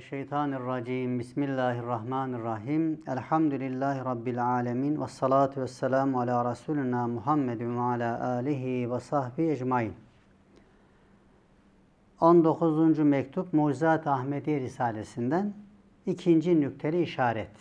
Euzubillahimineşşeytanirracim. Bismillahirrahmanirrahim. Elhamdülillahi Rabbil alemin. Vessalatu vesselamu ala Resulina Muhammedin ve ala alihi ve sahbihi ecmain. 19. mektup Mucizat-ı Ahmediye Risalesinden 2. nükteli işaret.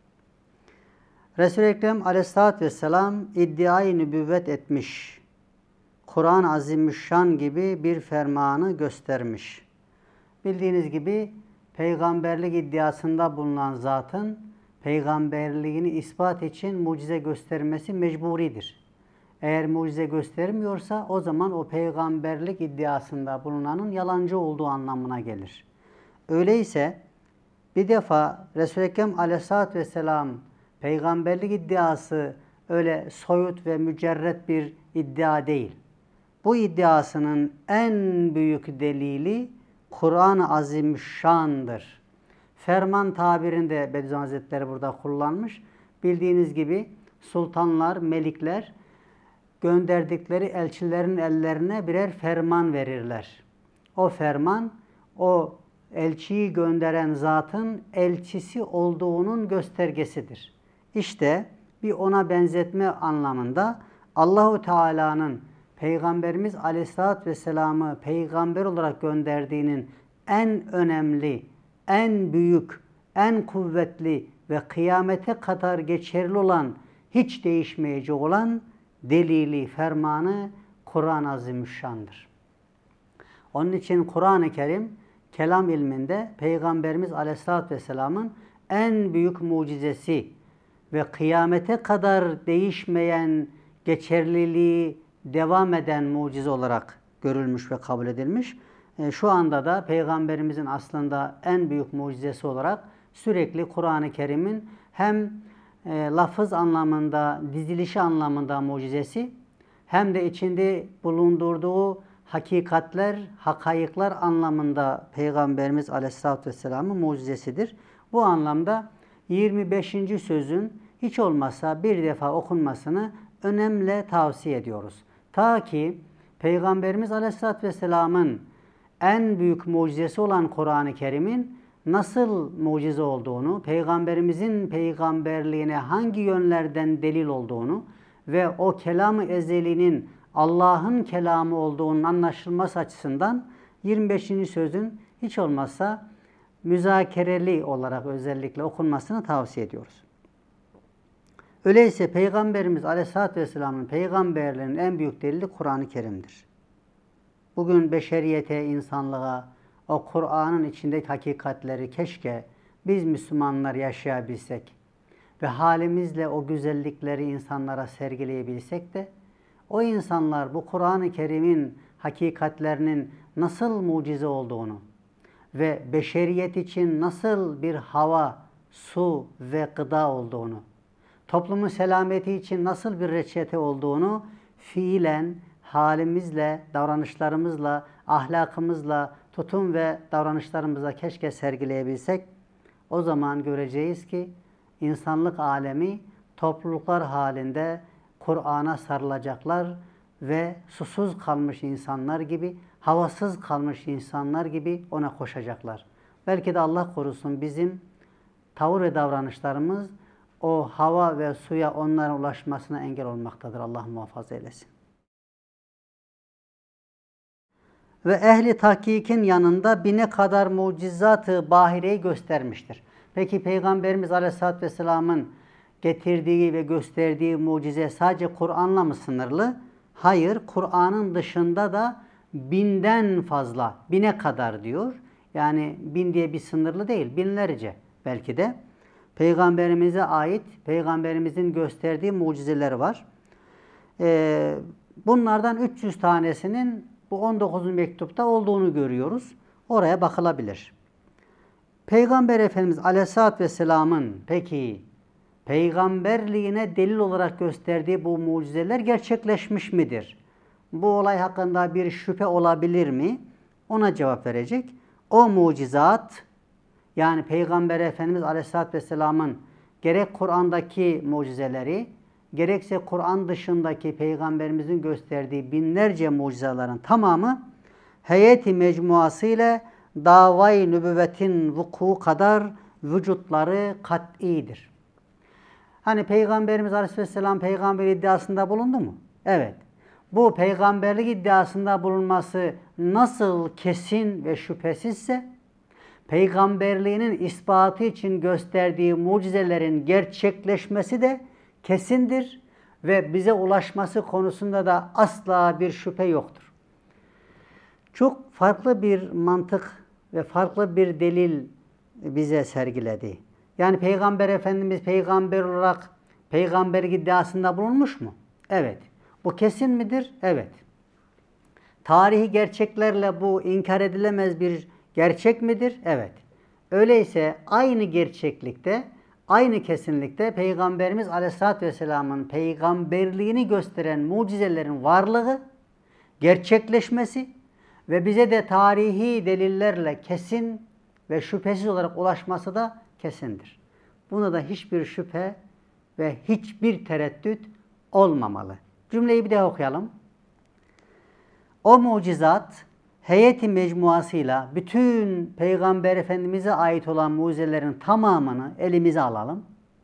Resul-i Ekrem aleyhissalatü vesselam iddiayı nübüvvet etmiş. Kur'an-ı Azimüşşan gibi bir fermanı göstermiş. Bildiğiniz gibi peygamberlik iddiasında bulunan zatın peygamberliğini ispat için mucize göstermesi mecburidir. Eğer mucize göstermiyorsa o zaman o peygamberlik iddiasında bulunanın yalancı olduğu anlamına gelir. Öyleyse bir defa Resul-i Ekrem aleyhissalatü vesselam peygamberlik iddiası öyle soyut ve mücerret bir iddia değil. Bu iddiasının en büyük delili Kur'an-ı Azimüşşan'dır. Ferman tabirinde Bediüzzaman Hazretleri burada kullanmış. Bildiğiniz gibi sultanlar, melikler gönderdikleri elçilerin ellerine birer ferman verirler. O ferman, o elçiyi gönderen zatın elçisi olduğunun göstergesidir. İşte bir ona benzetme anlamında Allahu Teala'nın Peygamberimiz Aleyhisselatü Vesselam'ı peygamber olarak gönderdiğinin en önemli, en büyük, en kuvvetli ve kıyamete kadar geçerli olan, hiç değişmeyecek olan delili, fermanı Kur'an-ı Azimüşşan'dır. Onun için Kur'an-ı Kerim, kelam ilminde Peygamberimiz Aleyhisselatü Vesselam'ın en büyük mucizesi ve kıyamete kadar değişmeyen, geçerliliği devam eden mucize olarak görülmüş ve kabul edilmiş. Şu anda da Peygamberimizin aslında en büyük mucizesi olarak sürekli Kur'an-ı Kerim'in hem lafız anlamında, dizilişi anlamında mucizesi hem de içinde bulundurduğu hakikatler, hakayıklar anlamında Peygamberimiz Aleyhisselatü Vesselam'ın mucizesidir. Bu anlamda 25. sözün hiç olmazsa bir defa okunmasını önemli tavsiye ediyoruz. Ta ki Peygamberimiz Aleyhisselatü Vesselam'ın en büyük mucizesi olan Kur'an-ı Kerim'in nasıl mucize olduğunu, Peygamberimizin peygamberliğine hangi yönlerden delil olduğunu ve o kelam-ı ezeli'nin Allah'ın kelamı olduğunun anlaşılması açısından 25. sözün hiç olmazsa müzakereli olarak özellikle okunmasını tavsiye ediyoruz. Öyleyse Peygamberimiz Aleyhisselatü Vesselam'ın peygamberliğinin en büyük delili Kur'an-ı Kerim'dir. Bugün beşeriyete, insanlığa o Kur'an'ın içindeki hakikatleri keşke biz Müslümanlar yaşayabilsek ve halimizle o güzellikleri insanlara sergileyebilsek de o insanlar bu Kur'an-ı Kerim'in hakikatlerinin nasıl mucize olduğunu ve beşeriyet için nasıl bir hava, su ve gıda olduğunu, toplumun selameti için nasıl bir reçete olduğunu fiilen, halimizle, davranışlarımızla, ahlakımızla, tutum ve davranışlarımızla keşke sergileyebilsek, o zaman göreceğiz ki insanlık alemi topluluklar halinde Kur'an'a sarılacaklar ve susuz kalmış insanlar gibi, havasız kalmış insanlar gibi ona koşacaklar. Belki de Allah korusun bizim tavır ve davranışlarımız o hava ve suya onların ulaşmasına engel olmaktadır. Allah muhafaza eylesin. Ve ehli tahkikin yanında bine kadar mucizat-ı bahireyi göstermiştir. Peki Peygamberimiz Aleyhisselatü Vesselam'ın getirdiği ve gösterdiği mucize sadece Kur'an'la mı sınırlı? Hayır, Kur'an'ın dışında da binden fazla, bine kadar diyor. Yani 1000 diye bir sınırlı değil, binlerce belki de. Peygamberimize ait, Peygamberimizin gösterdiği mucizeler var. Bunlardan 300 tanesinin bu 19. mektupta olduğunu görüyoruz. Oraya bakılabilir. Peygamber Efendimiz Aleyhisselatü Vesselam'ın peki peygamberliğine delil olarak gösterdiği bu mucizeler gerçekleşmiş midir? Bu olay hakkında bir şüphe olabilir mi? Ona cevap verecek. O mucizat, yani Peygamber Efendimiz Aleyhisselatü Vesselam'ın gerek Kur'an'daki mucizeleri, gerekse Kur'an dışındaki Peygamberimizin gösterdiği binlerce mucizelerin tamamı heyeti mecmuası ile davayı nübüvvetin vuku kadar vücutları kat'idir. Hani Peygamberimiz Aleyhisselam peygamber iddiasında bulundu mu? Evet. Bu peygamberlik iddiasında bulunması nasıl kesin ve şüphesizse, peygamberliğinin ispatı için gösterdiği mucizelerin gerçekleşmesi de kesindir ve bize ulaşması konusunda da asla bir şüphe yoktur. Çok farklı bir mantık ve farklı bir delil bize sergiledi. Yani Peygamber Efendimiz peygamber olarak peygamberlik iddiasında bulunmuş mu? Evet. Bu kesin midir? Evet. Tarihi gerçeklerle bu inkar edilemez bir gerçek midir? Evet. Öyleyse aynı gerçeklikte, aynı kesinlikte Peygamberimiz Aleyhisselatü Vesselam'ın peygamberliğini gösteren mucizelerin varlığı, gerçekleşmesi ve bize de tarihi delillerle kesin ve şüphesiz olarak ulaşması da kesindir. Buna da hiçbir şüphe ve hiçbir tereddüt olmamalı. Cümleyi bir daha okuyalım. O mucizat heyeti mecmuasıyla bütün Peygamber Efendimiz'e ait olan mucizelerin tamamını elimize alalım.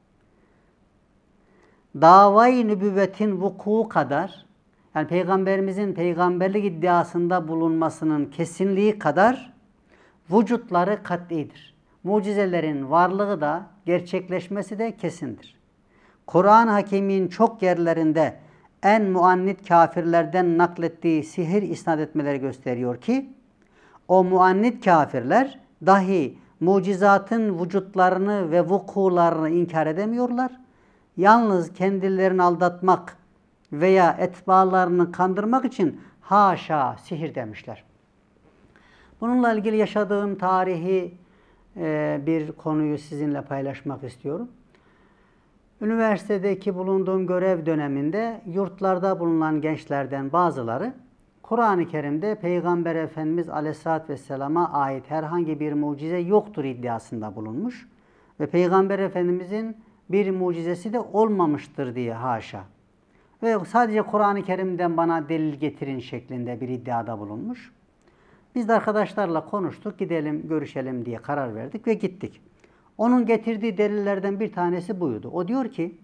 Davayı nübüvvetin vuku kadar, yani Peygamberimizin peygamberlik iddiasında bulunmasının kesinliği kadar vücutları kat'idir. Mucizelerin varlığı da gerçekleşmesi de kesindir. Kur'an-ı Hakîm'in çok yerlerinde en muannit kafirlerden naklettiği sihir isnat etmeleri gösteriyor ki, o muannit kafirler dahi mucizatın vücutlarını ve vukularını inkar edemiyorlar. Yalnız kendilerini aldatmak veya etbalarını kandırmak için haşa sihir demişler. Bununla ilgili yaşadığım tarihi bir konuyu sizinle paylaşmak istiyorum. Üniversitedeki bulunduğum görev döneminde yurtlarda bulunan gençlerden bazıları Kur'an-ı Kerim'de Peygamber Efendimiz Aleyhisselatü Vesselam'a ait herhangi bir mucize yoktur iddiasında bulunmuş ve Peygamber Efendimizin bir mucizesi de olmamıştır diye haşa. Ve sadece Kur'an-ı Kerim'den bana delil getirin şeklinde bir iddiada bulunmuş. Biz de arkadaşlarla konuştuk, gidelim görüşelim diye karar verdik ve gittik. Onun getirdiği delillerden bir tanesi buydu. O diyor ki,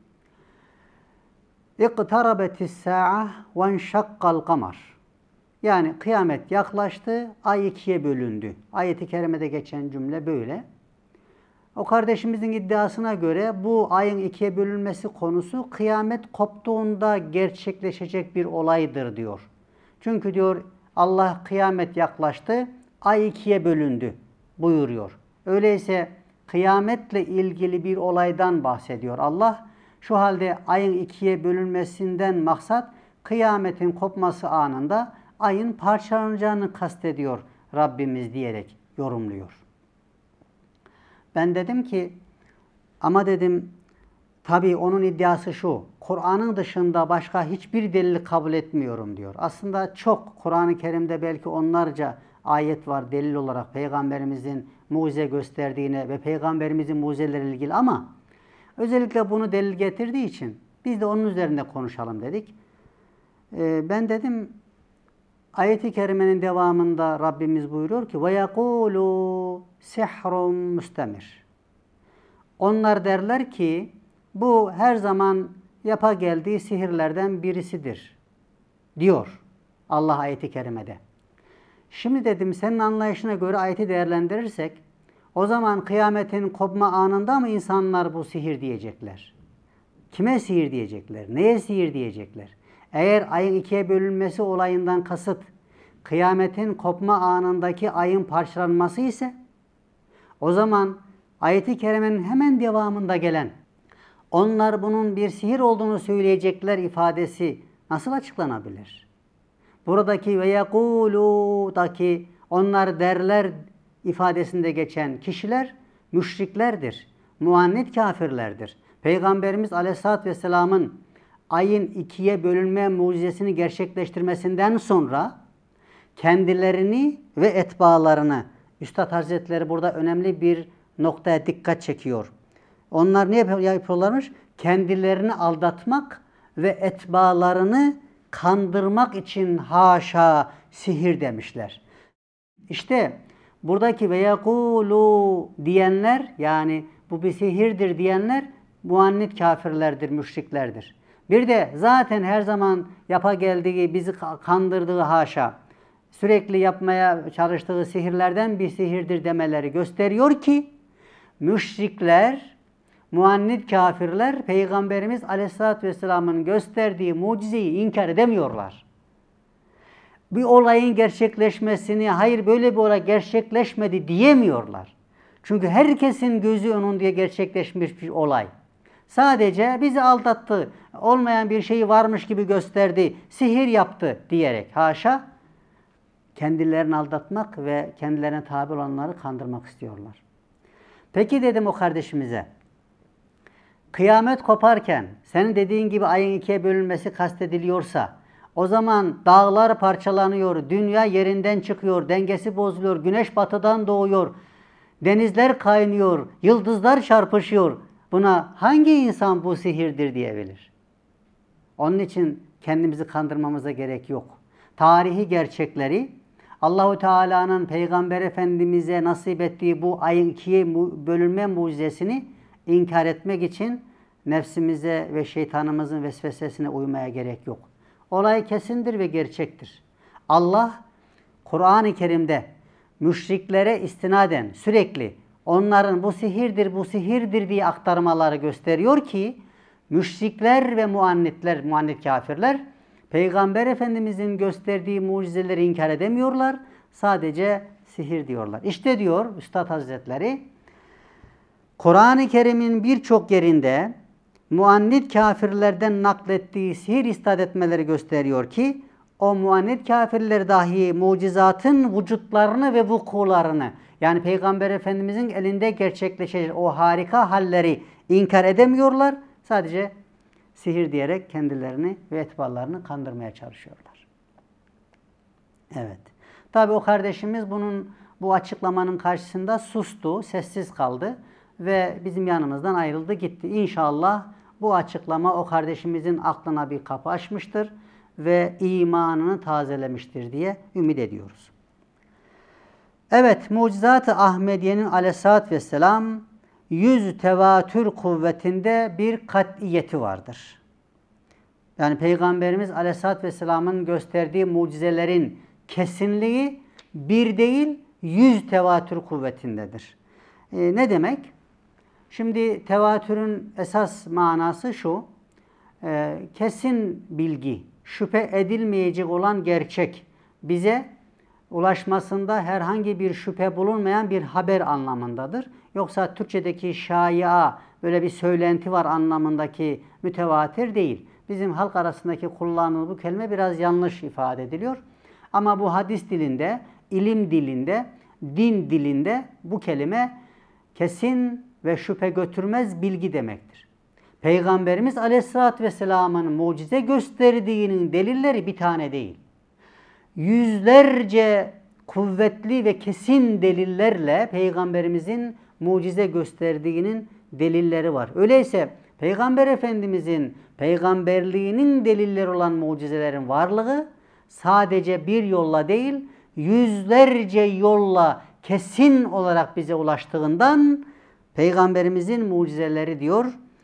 اِقْتَرَبَتِ السَّاعَةِ وَاَنْشَقَّ الْقَمَرِ. Yani kıyamet yaklaştı, ay ikiye bölündü. Ayet-i kerimede geçen cümle böyle. O kardeşimizin iddiasına göre bu ayın ikiye bölünmesi konusu kıyamet koptuğunda gerçekleşecek bir olaydır diyor. Çünkü diyor Allah kıyamet yaklaştı, ay ikiye bölündü buyuruyor. Öyleyse kıyametle ilgili bir olaydan bahsediyor Allah. Şu halde ayın ikiye bölünmesinden maksat kıyametin kopması anında ayın parçalanacağını kastediyor Rabbimiz diyerek yorumluyor. Ben dedim ki ama dedim tabii onun iddiası şu, Kur'an'ın dışında başka hiçbir delili kabul etmiyorum diyor. Aslında çok Kur'an-ı Kerim'de belki onlarca ayet var delil olarak Peygamberimizin mucize gösterdiğine ve Peygamberimizin mucizeleriyle ilgili ama özellikle bunu delil getirdiği için biz de onun üzerinde konuşalım dedik. Ben dedim ayet-i kerimenin devamında Rabbimiz buyuruyor ki وَيَقُولُوا سِحْرٌ müstemir. Onlar derler ki bu her zaman yapa geldiği sihirlerden birisidir diyor Allah ayet-i kerimede. Şimdi dedim senin anlayışına göre ayeti değerlendirirsek o zaman kıyametin kopma anında mı insanlar bu sihir diyecekler? Kime sihir diyecekler? Neye sihir diyecekler? Eğer ayın ikiye bölünmesi olayından kasıt kıyametin kopma anındaki ayın parçalanması ise o zaman ayet-i kerimenin hemen devamında gelen onlar bunun bir sihir olduğunu söyleyecekler ifadesi nasıl açıklanabilir? Buradaki ve yekûlû'daki onlar derler ifadesinde geçen kişiler müşriklerdir, muannit kafirlerdir. Peygamberimiz Aleyhisselatü Vesselam'ın ayın ikiye bölünme mucizesini gerçekleştirmesinden sonra kendilerini ve etbaalarını, Üstad Hazretleri burada önemli bir noktaya dikkat çekiyor. Onlar ne yapıyorlarmış? Kendilerini aldatmak ve etbaalarını kandırmak için haşa sihir demişler. İşte Buradaki ve yekulu diyenler, yani bu bir sihirdir diyenler muannit kafirlerdir, müşriklerdir. Bir de zaten her zaman yapa geldiği, bizi kandırdığı haşa, sürekli yapmaya çalıştığı sihirlerden bir sihirdir demeleri gösteriyor ki müşrikler, muannit kafirler Peygamberimiz Aleyhisselatü Vesselam'ın gösterdiği mucizeyi inkar edemiyorlar. Bir olayın gerçekleşmesini, hayır böyle bir olay gerçekleşmedi diyemiyorlar. Çünkü herkesin gözü önünde gerçekleşmiş bir olay. Sadece bizi aldattı, olmayan bir şeyi varmış gibi gösterdi, sihir yaptı diyerek haşa kendilerini aldatmak ve kendilerine tabi olanları kandırmak istiyorlar. Peki dedim o kardeşimize, kıyamet koparken senin dediğin gibi ayın ikiye bölünmesi kastediliyorsa o zaman dağlar parçalanıyor, dünya yerinden çıkıyor, dengesi bozuluyor, güneş batıdan doğuyor, denizler kaynıyor, yıldızlar çarpışıyor. Buna hangi insan bu sihirdir diyebilir? Onun için kendimizi kandırmamıza gerek yok. Tarihi gerçekleri, Allahu Teala'nın Peygamber Efendimiz'e nasip ettiği bu ayın ikiye bölünme mucizesini inkar etmek için nefsimize ve şeytanımızın vesvesesine uymaya gerek yok. Olay kesindir ve gerçektir. Allah Kur'an-ı Kerim'de müşriklere istinaden sürekli onların bu sihirdir, bu sihirdir diye aktarmaları gösteriyor ki müşrikler ve muannit kafirler Peygamber Efendimizin gösterdiği mucizeleri inkar edemiyorlar. Sadece sihir diyorlar. İşte diyor Üstad Hazretleri, Kur'an-ı Kerim'in birçok yerinde muannit kafirlerden naklettiği sihir istat etmeleri gösteriyor ki o muannit kafirler dahi mucizatın vücutlarını ve vukularını, yani Peygamber Efendimizin elinde gerçekleşecek o harika halleri inkar edemiyorlar. Sadece sihir diyerek kendilerini ve etbalarını kandırmaya çalışıyorlar. Evet. Tabi o kardeşimiz bu açıklamanın karşısında sustu, sessiz kaldı ve bizim yanımızdan ayrıldı gitti. İnşallah bu açıklama o kardeşimizin aklına bir kapı açmıştır ve imanını tazelemiştir diye ümit ediyoruz. Evet, Mucizat-ı Ahmediye'nin Aleyhisselatü Vesselam 100 tevatür kuvvetinde bir kat'iyeti vardır. Yani Peygamberimiz Aleyhisselatü Vesselam'ın gösterdiği mucizelerin kesinliği bir değil 100 tevatür kuvvetindedir. Ne demek? Şimdi tevatürün esas manası şu, kesin bilgi, şüphe edilmeyecek olan gerçek, bize ulaşmasında herhangi bir şüphe bulunmayan bir haber anlamındadır. Yoksa Türkçedeki şaya, böyle bir söylenti var anlamındaki mütevatir değil. Bizim halk arasındaki kullanılan bu kelime biraz yanlış ifade ediliyor. Ama bu hadis dilinde, ilim dilinde, din dilinde bu kelime kesin ve şüphe götürmez bilgi demektir. Peygamberimiz Aleyhisselatü Vesselam'ın mucize gösterdiğinin delilleri bir tane değil. Yüzlerce kuvvetli ve kesin delillerle Peygamberimizin mucize gösterdiğinin delilleri var. Öyleyse Peygamber Efendimizin peygamberliğinin delilleri olan mucizelerin varlığı sadece bir yolla değil, yüzlerce yolla kesin olarak bize ulaştığından Peygamberimizin mucizeleri diyor,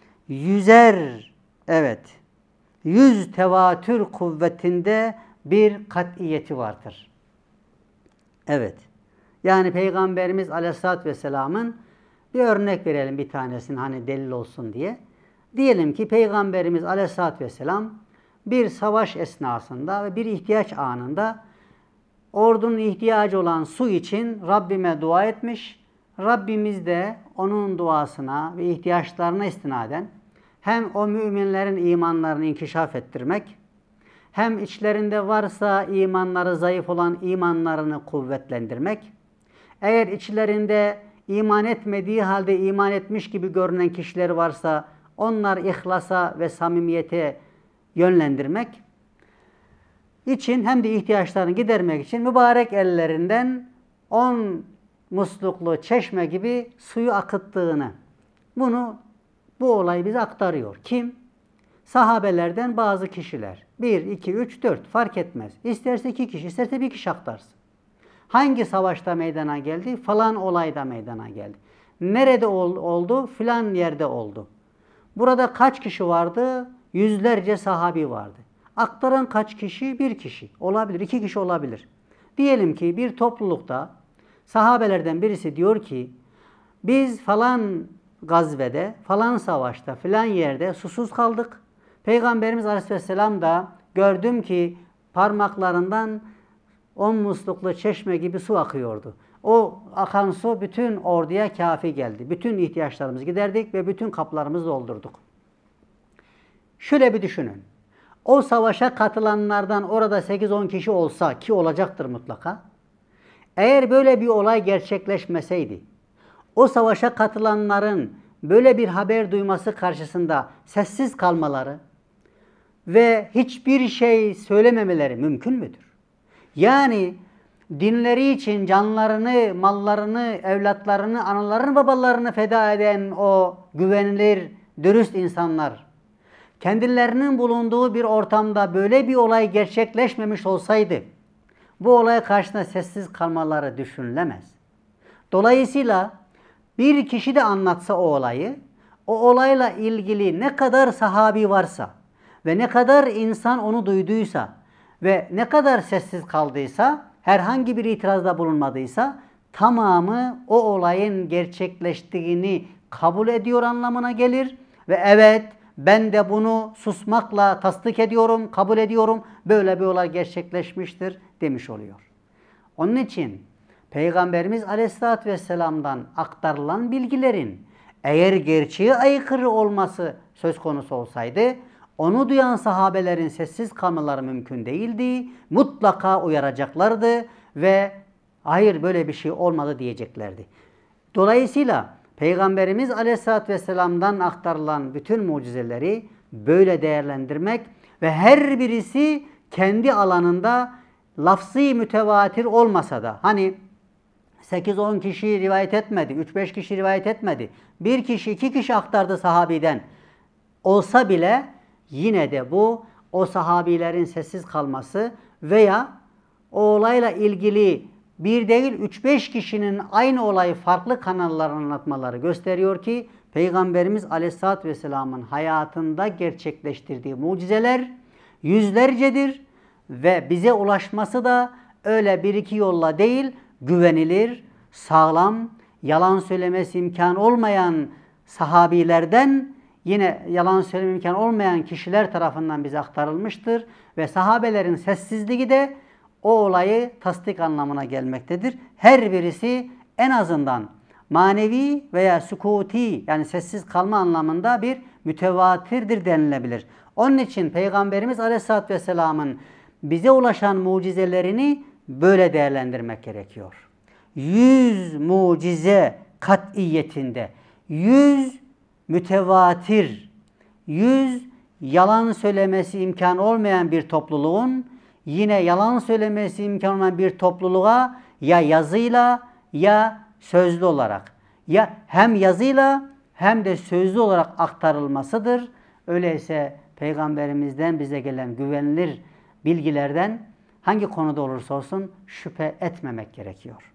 yüz tevatür kuvvetinde bir kat'iyeti vardır. Evet. Yani Peygamberimiz Aleyhisselatü Vesselam'ın bir örnek verelim bir tanesini hani delil olsun diye. Diyelim ki Peygamberimiz Aleyhisselatü Vesselam bir savaş esnasında ve bir ihtiyaç anında ordunun ihtiyacı olan su için Rabbime dua etmiş. Rabbimiz de onun duasına ve ihtiyaçlarına istinaden hem o müminlerin imanlarını inkişaf ettirmek, hem içlerinde varsa imanları zayıf olan imanlarını kuvvetlendirmek, eğer içlerinde iman etmediği halde iman etmiş gibi görünen kişiler varsa onlar ihlasa ve samimiyete yönlendirmek için hem de ihtiyaçlarını gidermek için mübarek ellerinden 10 musluklu çeşme gibi suyu akıttığını, bu olay bize aktarıyor. Kim? Sahabelerden bazı kişiler. 1, 2, 3, 4 fark etmez. İsterse 2 kişi, isterse 1 kişi aktarsın. Hangi savaşta meydana geldi? Falan olayda meydana geldi. Nerede oldu? Filan yerde oldu. Burada kaç kişi vardı? Yüzlerce sahabi vardı. Aktaran kaç kişi? Bir kişi. Olabilir, 2 kişi olabilir. Diyelim ki bir toplulukta sahabelerden birisi diyor ki biz falan gazvede, falan savaşta, filan yerde susuz kaldık. Peygamberimiz Aleyhisselam da gördüm ki parmaklarından 10 musluklu çeşme gibi su akıyordu. O akan su bütün orduya kafi geldi. Bütün ihtiyaçlarımızı giderdik ve bütün kaplarımızı doldurduk. Şöyle bir düşünün. O savaşa katılanlardan orada 8-10 kişi olsa, ki olacaktır mutlaka. Eğer böyle bir olay gerçekleşmeseydi, o savaşa katılanların böyle bir haber duyması karşısında sessiz kalmaları ve hiçbir şey söylememeleri mümkün müdür? Yani dinleri için canlarını, mallarını, evlatlarını, analarını, babalarını feda eden o güvenilir, dürüst insanlar, kendilerinin bulunduğu bir ortamda böyle bir olay gerçekleşmemiş olsaydı, bu olaya karşısında sessiz kalmaları düşünülemez. Dolayısıyla bir kişi de anlatsa o olayı, o olayla ilgili ne kadar sahabi varsa ve ne kadar insan onu duyduysa ve ne kadar sessiz kaldıysa, herhangi bir itirazda bulunmadıysa, tamamı o olayın gerçekleştiğini kabul ediyor anlamına gelir ve evet, ben de bunu susmakla tasdik ediyorum, kabul ediyorum, böyle bir olay gerçekleşmiştir demiş oluyor. Onun için Peygamberimiz Aleyhisselatü Vesselam'dan aktarılan bilgilerin eğer gerçeğe aykırı olması söz konusu olsaydı, onu duyan sahabelerin sessiz kalmaları mümkün değildi. Mutlaka uyaracaklardı ve hayır böyle bir şey olmadı diyeceklerdi. Dolayısıyla Peygamberimiz Aleyhisselatü Vesselam'dan aktarılan bütün mucizeleri böyle değerlendirmek ve her birisi kendi alanında lafzı mütevatir olmasa da, hani 8-10 kişi rivayet etmedi, 3-5 kişi rivayet etmedi, 1 kişi 2 kişi aktardı sahabiden olsa bile yine de bu o sahabilerin sessiz kalması veya o olayla ilgili bir değil 3-5 kişinin aynı olayı farklı kanallarla anlatmaları gösteriyor ki Peygamberimiz Aleyhisselatü Vesselam'ın hayatında gerçekleştirdiği mucizeler yüzlercedir ve bize ulaşması da öyle bir iki yolla değil, güvenilir, sağlam, yalan söylemesi imkan olmayan sahabilerden, yine yalan söyleme imkanı olmayan kişiler tarafından bize aktarılmıştır ve sahabelerin sessizliği de o olayı tasdik anlamına gelmektedir. Her birisi en azından manevi veya sükuti, yani sessiz kalma anlamında bir mütevatirdir denilebilir. Onun için Peygamberimiz Aleyhisselatü Vesselam'ın bize ulaşan mucizelerini böyle değerlendirmek gerekiyor. 100 mucize kat'iyetinde, 100 mütevatir, 100 yalan söylemesi imkan olmayan bir topluluğun yine yalan söylemesi imkan olmayan bir topluluğa ya yazıyla ya sözlü olarak, ya hem yazıyla hem de sözlü olarak aktarılmasıdır. Öyleyse Peygamberimizden bize gelen güvenilir bilgilerden hangi konuda olursa olsun şüphe etmemek gerekiyor.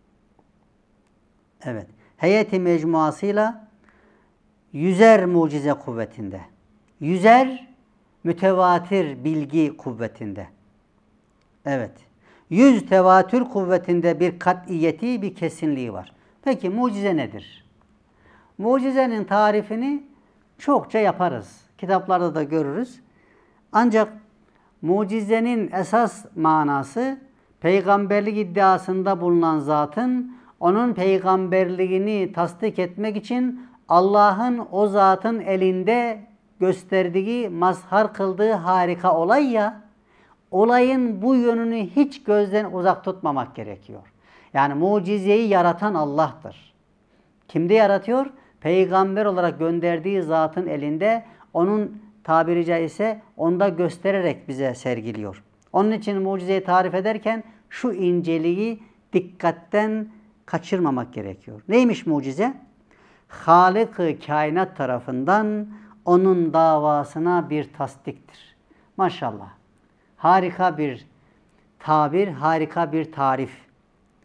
Evet, heyeti mecmuasıyla 100'er mucize kuvvetinde, 100'er mütevatir bilgi kuvvetinde. Evet, 100 tevatür kuvvetinde bir kat'iyeti, bir kesinliği var. Peki mucize nedir? Mucizenin tarifini çokça yaparız. Kitaplarda da görürüz. Ancak mucizenin esas manası peygamberlik iddiasında bulunan zatın onun peygamberliğini tasdik etmek için Allah'ın o zatın elinde gösterdiği, mazhar kıldığı harika olay ya, olayın bu yönünü hiç gözden uzak tutmamak gerekiyor. Yani mucizeyi yaratan Allah'tır. Kimde yaratıyor? Peygamber olarak gönderdiği zatın elinde, onun tabiri caizse onda göstererek bize sergiliyor. Onun için mucizeyi tarif ederken şu inceliği dikkatten kaçırmamak gerekiyor. Neymiş mucize? Halık-ı kainat tarafından onun davasına bir tasdiktir. Maşallah. Harika bir tabir, harika bir tarif.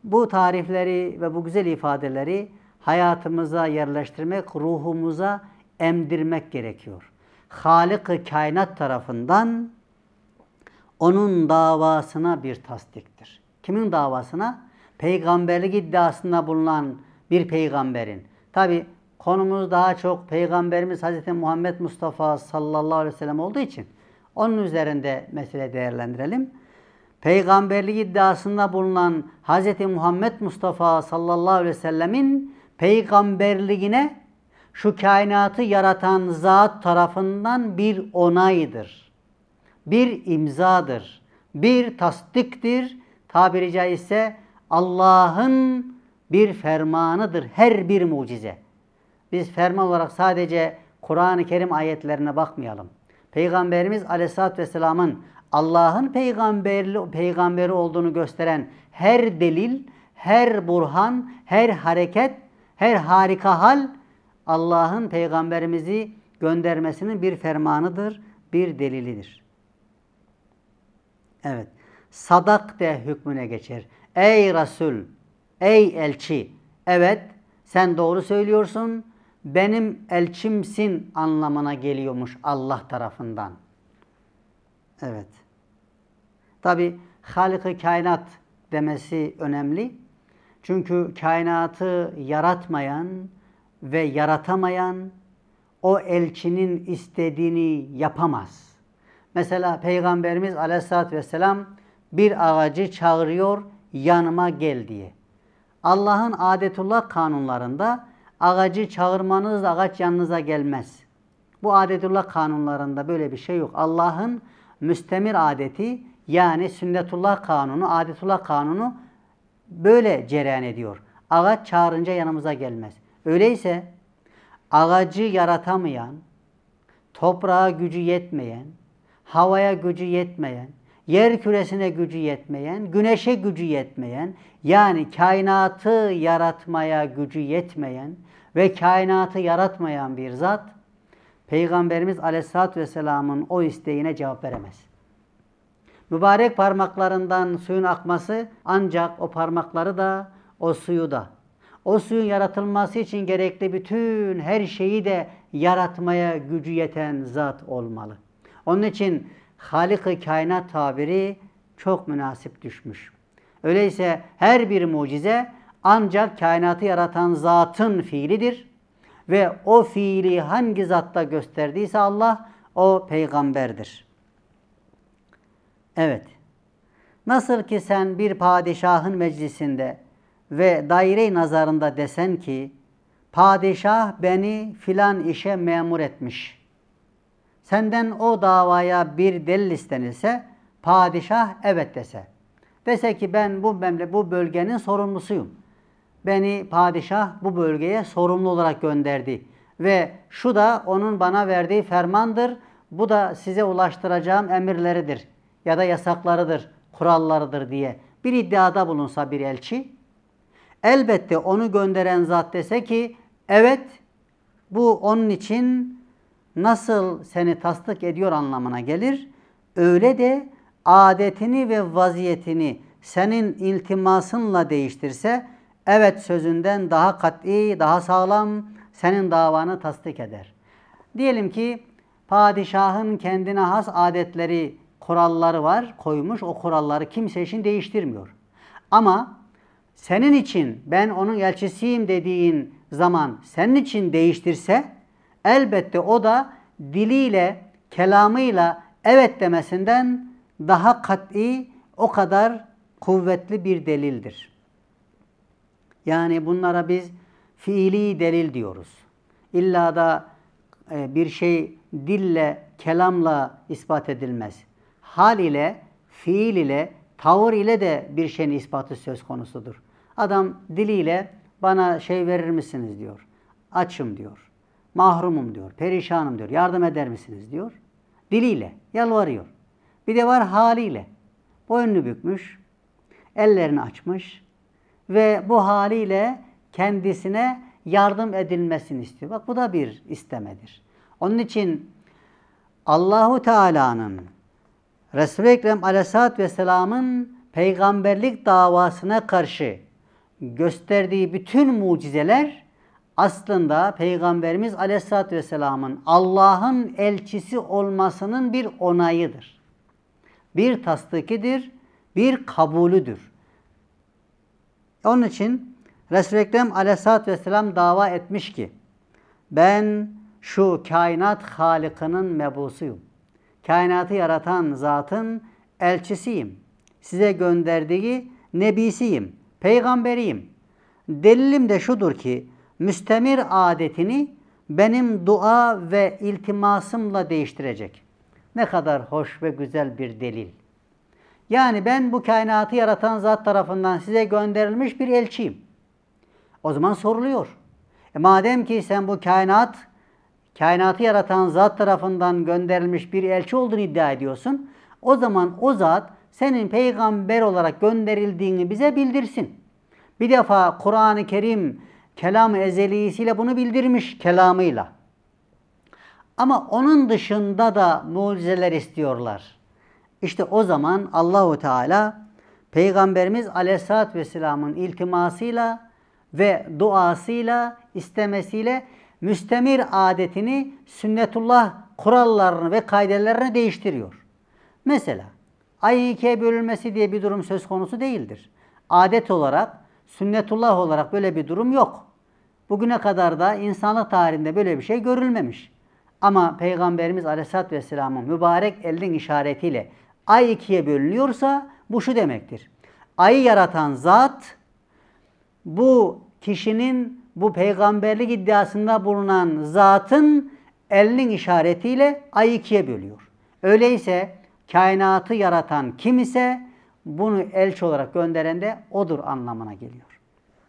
Bu tarifleri ve bu güzel ifadeleri hayatımıza yerleştirmek, ruhumuza emdirmek gerekiyor. Halik-i kainat tarafından onun davasına bir tasdiktir. Kimin davasına? Peygamberlik iddiasında bulunan bir peygamberin. Tabi konumuz daha çok Peygamberimiz Hz. Muhammed Mustafa sallallahu aleyhi ve sellem olduğu için onun üzerinde mesele değerlendirelim. Peygamberlik iddiasında bulunan Hz. Muhammed Mustafa sallallahu aleyhi ve sellemin peygamberliğine şu kainatı yaratan zat tarafından bir onaydır, bir imzadır, bir tasdiktir, tabiri caizse Allah'ın bir fermanıdır her bir mucize. Biz ferman olarak sadece Kur'an-ı Kerim ayetlerine bakmayalım. Peygamberimiz Aleyhisselatü Vesselam'ın Allah'ın peygamberi olduğunu gösteren her delil, her burhan, her hareket, her harika hal Allah'ın peygamberimizi göndermesinin bir fermanıdır, bir delilidir. Evet. Sadak de hükmüne geçer. Ey Resul, ey elçi, evet sen doğru söylüyorsun, benim elçimsin anlamına geliyormuş Allah tarafından. Evet. Tabi Halik-i kainat demesi önemli. Çünkü kainatı yaratmayan ve yaratamayan o elçinin istediğini yapamaz. Mesela Peygamberimiz Aleyhisselatü Vesselam bir ağacı çağırıyor yanıma gel diye. Allah'ın adetullah kanunlarında ağacı çağırmanız ağaç yanınıza gelmez. Bu adetullah kanunlarında böyle bir şey yok. Allah'ın müstemir adeti yani sünnetullah kanunu, adetullah kanunu böyle cereyan ediyor. Ağaç çağırınca yanımıza gelmez. Öyleyse ağacı yaratamayan, toprağa gücü yetmeyen, havaya gücü yetmeyen, yer küresine gücü yetmeyen, güneşe gücü yetmeyen, yani kainatı yaratmaya gücü yetmeyen ve kainatı yaratmayan bir zat, Peygamberimiz Aleyhisselatü Vesselam'ın o isteğine cevap veremez. Mübarek parmaklarından suyun akması ancak o parmakları da, o suyu da, o suyun yaratılması için gerekli bütün her şeyi de yaratmaya gücü yeten zat olmalı. Onun için Halik-i kainat tabiri çok münasip düşmüş. Öyleyse her bir mucize ancak kainatı yaratan zatın fiilidir. Ve o fiili hangi zatta gösterdiyse Allah o peygamberdir. Evet. Nasıl ki sen bir padişahın meclisinde ve daire-i nazarında desen ki padişah beni filan işe memur etmiş. Senden o davaya bir delil istenilse padişah evet dese. Dese ki ben bu bölgenin sorumlusuyum. Beni padişah bu bölgeye sorumlu olarak gönderdi. Ve şu da onun bana verdiği fermandır. Bu da size ulaştıracağım emirleridir. Ya da yasaklarıdır, kurallarıdır diye bir iddiada bulunsa bir elçi, elbette onu gönderen zat dese ki evet bu onun için nasıl seni tasdik ediyor anlamına gelir. Öyle de adetini ve vaziyetini senin iltimasınla değiştirse evet sözünden daha kat'i, daha sağlam senin davanı tasdik eder. Diyelim ki padişahın kendine has adetleri, kuralları var, koymuş. O kuralları kimse için değiştirmiyor. Ama senin için ben onun elçisiyim dediğin zaman senin için değiştirse elbette o da diliyle, kelamıyla evet demesinden daha kat'i, o kadar kuvvetli bir delildir. Yani bunlara biz fiili delil diyoruz. İlla da bir şey dille, kelamla ispat edilmez. Hal ile, fiil ile, tavır ile de bir şeyin ispatı söz konusudur. Adam diliyle bana şey verir misiniz diyor. Açım diyor. Mahrumum diyor. Perişanım diyor. Yardım eder misiniz diyor. Diliyle yalvarıyor. Bir de var haliyle. Boynunu bükmüş, ellerini açmış ve bu haliyle kendisine yardım edilmesini istiyor. Bak bu da bir istemedir. Onun için Allahu Teala'nın Resul-i Ekrem Aleyhisselatü Vesselam'ın peygamberlik davasına karşı gösterdiği bütün mucizeler aslında Peygamberimiz Aleyhisselatü Vesselam'ın Allah'ın elçisi olmasının bir onayıdır. Bir tasdikidir, bir kabulüdür. Onun için Resul-i Ekrem Aleyhisselatü Vesselam dava etmiş ki ben şu kainat Halık'ının mebusuyum. Kainatı yaratan zatın elçisiyim. Size gönderdiği nebisiyim, peygamberiyim. Delilim de şudur ki müstemir adetini benim dua ve iltimasımla değiştirecek. Ne kadar hoş ve güzel bir delil. Yani ben bu kainatı yaratan zat tarafından size gönderilmiş bir elçiyim. O zaman soruluyor. Madem ki sen bu kainatı yaratan zat tarafından gönderilmiş bir elçi olduğunu iddia ediyorsun, o zaman o zat senin peygamber olarak gönderildiğini bize bildirsin. Bir defa Kur'an-ı Kerim kelam-ı ezelisiyle bunu bildirmiş kelamıyla. Ama onun dışında da mucizeler istiyorlar. İşte o zaman Allahu Teala Peygamberimiz Aleyhisselatü Vesselam'ın iltimasıyla ve duasıyla, istemesiyle müstemir adetini, sünnetullah kurallarını ve kaidelerini değiştiriyor. Mesela ay ikiye bölünmesi diye bir durum söz konusu değildir. Adet olarak, sünnetullah olarak böyle bir durum yok. Bugüne kadar da insanlık tarihinde böyle bir şey görülmemiş. Ama Peygamberimiz Aleyhisselatü Vesselam'ın mübarek elinin işaretiyle ay ikiye bölünüyorsa bu şu demektir. Ayı yaratan zat bu kişinin, bu peygamberlik iddiasında bulunan zatın elinin işaretiyle ayı ikiye bölüyor. Öyleyse kainatı yaratan kim ise bunu elçi olarak gönderen de odur anlamına geliyor.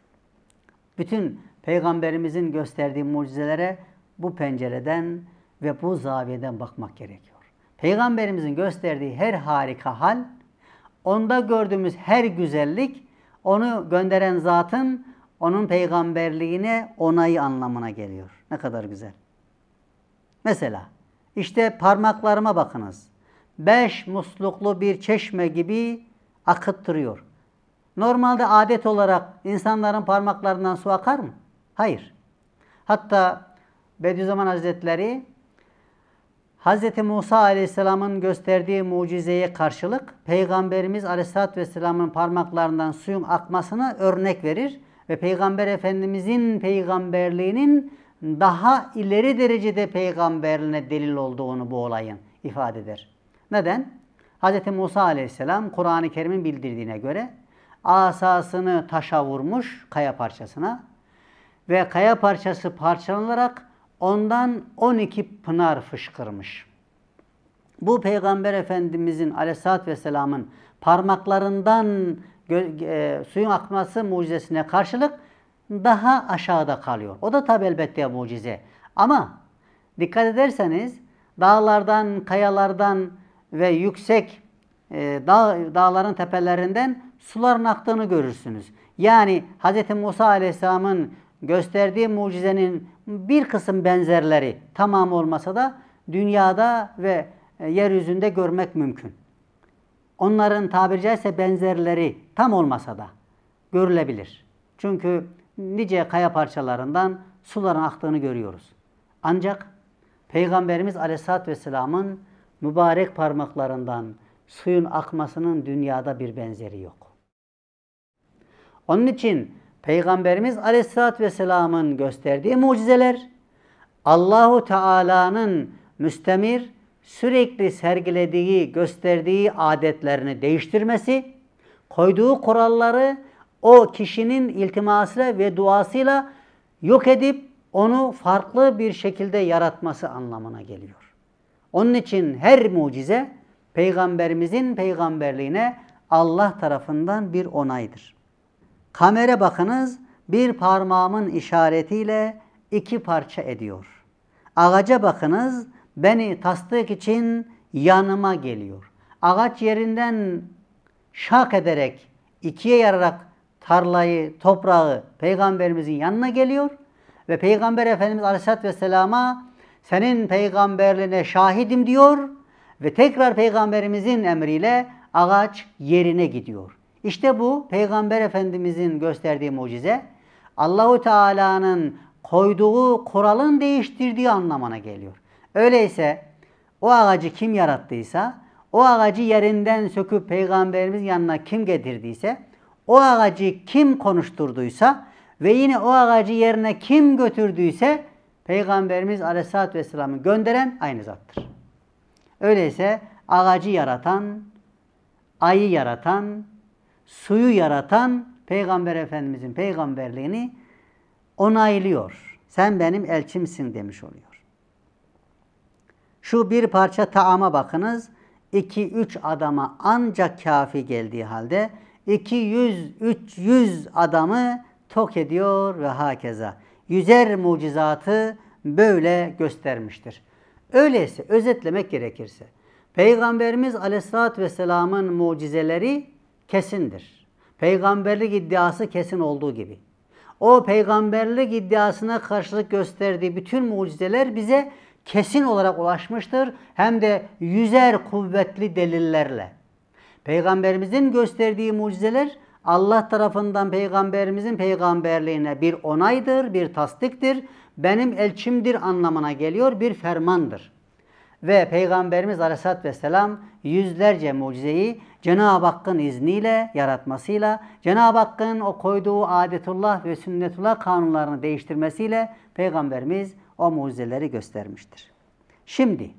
Bütün Peygamberimizin gösterdiği mucizelere bu pencereden ve bu zaviyeden bakmak gerekiyor. Peygamberimizin gösterdiği her harika hal, onda gördüğümüz her güzellik, onu gönderen zatın onun peygamberliğine onayı anlamına geliyor. Ne kadar güzel. Mesela işte parmaklarıma bakınız. 5 musluklu bir çeşme gibi akıttırıyor. Normalde adet olarak insanların parmaklarından su akar mı? Hayır. Hatta Bediüzzaman Hazretleri Hz. Musa Aleyhisselam'ın gösterdiği mucizeye karşılık Peygamberimiz Aleyhisselatü Vesselam'ın parmaklarından suyun akmasına örnek verir ve Peygamber Efendimizin peygamberliğinin daha ileri derecede peygamberliğine delil olduğunu bu olayın ifade eder. Neden? Hz. Musa Aleyhisselam Kur'an-ı Kerim'in bildirdiğine göre asasını taşa vurmuş, kaya parçasına ve kaya parçası parçalanarak ondan 12 pınar fışkırmış. Bu Peygamber Efendimizin Aleyhisselatü Vesselam'ın parmaklarından suyun akması mucizesine karşılık daha aşağıda kalıyor. O da tabi elbette mucize. Ama dikkat ederseniz dağlardan, kayalardan ve yüksek dağların tepelerinden suların aktığını görürsünüz. Yani Hz. Musa Aleyhisselam'ın gösterdiği mucizenin bir kısım benzerleri tamam olmasa da dünyada ve yeryüzünde görmek mümkün. Onların tabiri caizse benzerleri tam olmasa da görülebilir. Çünkü nice kaya parçalarından suların aktığını görüyoruz. Ancak Peygamberimiz Aleyhisselatü Vesselam'ın mübarek parmaklarından suyun akmasının dünyada bir benzeri yok. Onun için Peygamberimiz Aleyhisselatü Vesselam'ın gösterdiği mucizeler, Allahu Teala'nın müstemir, sürekli sergilediği, gösterdiği adetlerini değiştirmesi, koyduğu kuralları o kişinin iltimasıyla ve duasıyla yok edip onu farklı bir şekilde yaratması anlamına geliyor. Onun için her mucize Peygamberimizin peygamberliğine Allah tarafından bir onaydır. Kamera bakınız, bir parmağımın işaretiyle 2 parça ediyor. Ağaca bakınız, beni tasdik için yanıma geliyor. Ağaç yerinden şak ederek, 2'ye yararak tarlayı, toprağı Peygamberimizin yanına geliyor ve Peygamber Efendimiz Aleyhisselatü Vesselam'a senin peygamberliğine şahidim diyor ve tekrar Peygamberimizin emriyle ağaç yerine gidiyor. İşte bu Peygamber Efendimizin gösterdiği mucize, Allahu Teala'nın koyduğu kuralın değiştirdiği anlamına geliyor. Öyleyse o ağacı kim yarattıysa, o ağacı yerinden söküp Peygamberimizin yanına kim getirdiyse, o ağacı kim konuşturduysa ve yine o ağacı yerine kim götürdüyse Peygamberimiz Aleyhisselatü Vesselam'ı gönderen aynı zattır. Öyleyse ağacı yaratan, ayı yaratan, suyu yaratan Peygamber Efendimizin peygamberliğini onaylıyor. Sen benim elçimsin demiş oluyor. Şu bir parça taama bakınız. 2-3 adama ancak kafi geldiği halde 200-300 adamı tok ediyor ve hakeza. 100'er mucizatı böyle göstermiştir. Öyleyse özetlemek gerekirse Peygamberimiz Aleyhisselatü Vesselam'ın mucizeleri kesindir. Peygamberlik iddiası kesin olduğu gibi. O peygamberlik iddiasına karşılık gösterdiği bütün mucizeler bize kesin olarak ulaşmıştır. Hem de 100'er kuvvetli delillerle. Peygamberimizin gösterdiği mucizeler Allah tarafından Peygamberimizin peygamberliğine bir onaydır, bir tasdiktir. Benim elçimdir anlamına geliyor, bir fermandır. Ve Peygamberimiz Aleyhisselatü Vesselam yüzlerce mucizeyi Cenab-ı Hakk'ın izniyle, yaratmasıyla, Cenab-ı Hakk'ın o koyduğu adetullah ve sünnetullah kanunlarını değiştirmesiyle Peygamberimiz o mucizeleri göstermiştir. Şimdi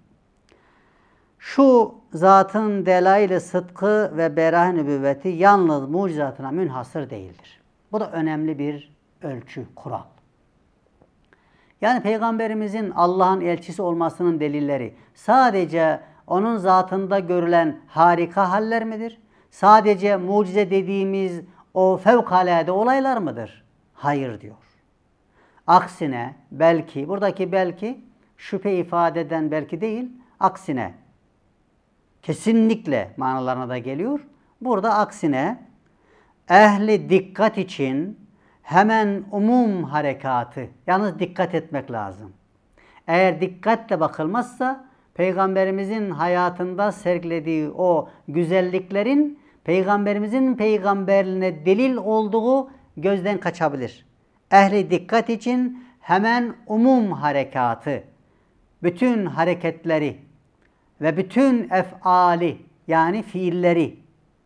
şu zatın delail-i sıdkı ve berah-ı nübüvveti yalnız mucizatına münhasır değildir. Bu da önemli bir ölçü, kural. Yani Peygamberimizin Allah'ın elçisi olmasının delilleri sadece onun zatında görülen harika haller midir? Sadece mucize dediğimiz o fevkalade olaylar mıdır? Hayır diyor. Aksine belki, buradaki belki şüphe ifade eden belki değil, aksine kesinlikle manalarına da geliyor. Burada aksine ehli dikkat için hemen umum harekatı, yalnız dikkat etmek lazım. Eğer dikkatle bakılmazsa Peygamberimizin hayatında sergilediği o güzelliklerin Peygamberimizin peygamberliğine delil olduğu gözden kaçabilir. Ehli dikkat için hemen umum harekatı, bütün hareketleri ve bütün efali yani fiilleri,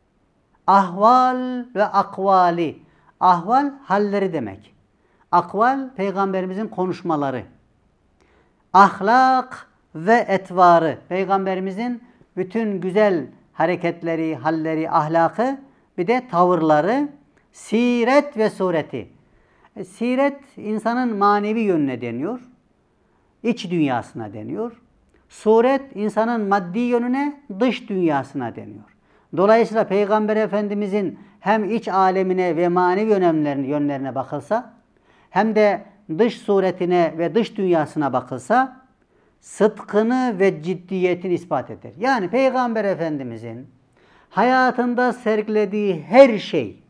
ahval ve akvali, ahval halleri demek. Akval Peygamberimizin konuşmaları, ahlak ve etvarı, Peygamberimizin bütün güzel hareketleri, halleri, ahlakı, bir de tavırları, siret ve sureti. Siret insanın manevi yönüne deniyor, iç dünyasına deniyor. Suret insanın maddi yönüne, dış dünyasına deniyor. Dolayısıyla Peygamber Efendimizin hem iç alemine ve manevi yönlerine bakılsa, hem de dış suretine ve dış dünyasına bakılsa, sıdkını ve ciddiyetini ispat eder. Yani Peygamber Efendimizin hayatında sergilediği her şey,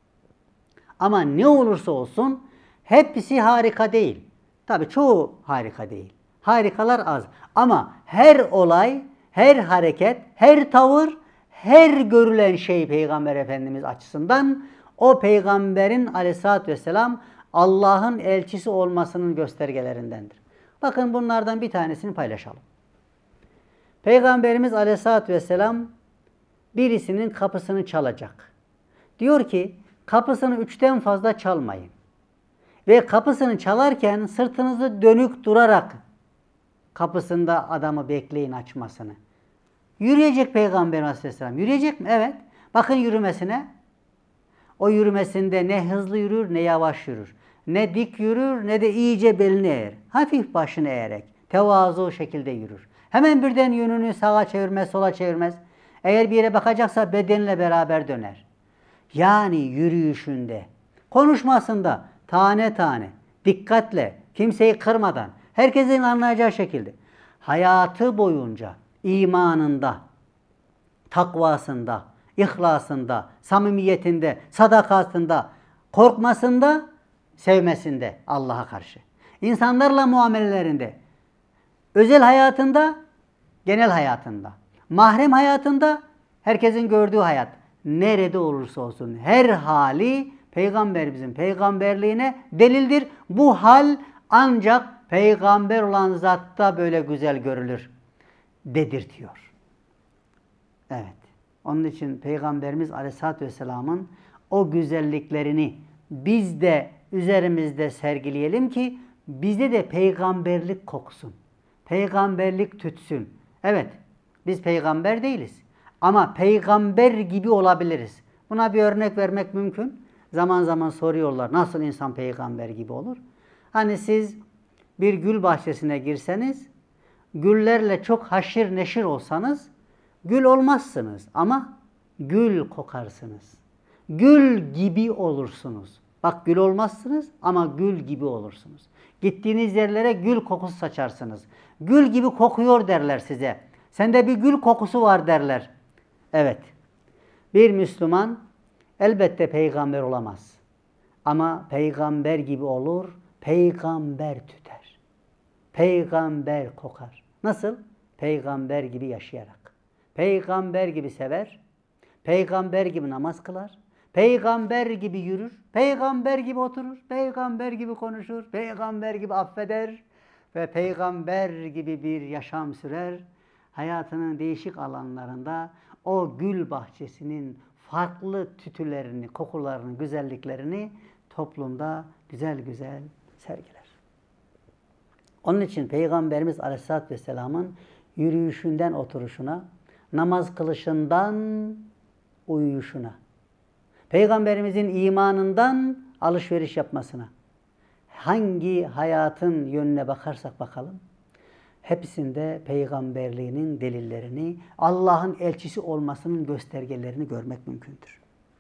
ama ne olursa olsun hepsi harika değil. Tabii çoğu harika değil. Harikalar az. Ama her olay, her hareket, her tavır, her görülen şey Peygamber Efendimiz açısından o Peygamberin Aleyhisselatü Vesselam Allah'ın elçisi olmasının göstergelerindendir. Bakın bunlardan bir tanesini paylaşalım. Peygamberimiz Aleyhisselatü Vesselam birisinin kapısını çalacak. Diyor ki kapısını 3'ten fazla çalmayın. Ve kapısını çalarken sırtınızı dönük durarak kapısında adamı bekleyin açmasını. Yürüyecek Peygamber Aleyhisselam. Yürüyecek mi? Evet. Bakın yürümesine. O yürümesinde ne hızlı yürür ne yavaş yürür. Ne dik yürür ne de iyice belini eğer. Hafif başını eğerek tevazu şekilde yürür. Hemen birden yönünü sağa çevirmez, sola çevirmez. Eğer bir yere bakacaksa bedenle beraber döner. Yani yürüyüşünde, konuşmasında tane tane, dikkatle, kimseyi kırmadan, herkesin anlayacağı şekilde hayatı boyunca imanında, takvasında, ihlasında, samimiyetinde, sadakasında, korkmasında, sevmesinde Allah'a karşı. İnsanlarla muamelelerinde, özel hayatında, genel hayatında, mahrem hayatında, herkesin gördüğü hayat. nerede olursa olsun her hali Peygamberimizin peygamberliğine delildir. Bu hal ancak peygamber olan zatta böyle güzel görülür dedirtiyor. Evet. Onun için Peygamberimiz Aleyhisselatü Vesselam'ın o güzelliklerini biz de üzerimizde sergileyelim ki bizde de peygamberlik koksun. Peygamberlik tütsün. Evet, biz peygamber değiliz. Ama peygamber gibi olabiliriz. Buna bir örnek vermek mümkün. Zaman zaman soruyorlar, nasıl insan peygamber gibi olur? Hani siz bir gül bahçesine girseniz, güllerle çok haşir neşir olsanız, gül olmazsınız ama gül kokarsınız. Gül gibi olursunuz. Bak, gül olmazsınız ama gül gibi olursunuz. Gittiğiniz yerlere gül kokusu saçarsınız. Gül gibi kokuyor derler size. Sende bir gül kokusu var derler. Evet, bir Müslüman elbette peygamber olamaz. Ama peygamber gibi olur, peygamber tüter. Peygamber kokar. Nasıl? Peygamber gibi yaşayarak. Peygamber gibi sever, peygamber gibi namaz kılar, peygamber gibi yürür, peygamber gibi oturur, peygamber gibi konuşur, peygamber gibi affeder ve peygamber gibi bir yaşam sürer. Hayatının değişik alanlarında o gül bahçesinin farklı tütülerini, kokularını, güzelliklerini toplumda güzel güzel sergiler. Onun için Peygamberimiz Aleyhisselatü Vesselam'ın yürüyüşünden oturuşuna, namaz kılışından uyuyuşuna, Peygamberimizin imanından alışveriş yapmasına, hangi hayatın yönüne bakarsak bakalım, hepsinde peygamberliğinin delillerini, Allah'ın elçisi olmasının göstergelerini görmek mümkündür.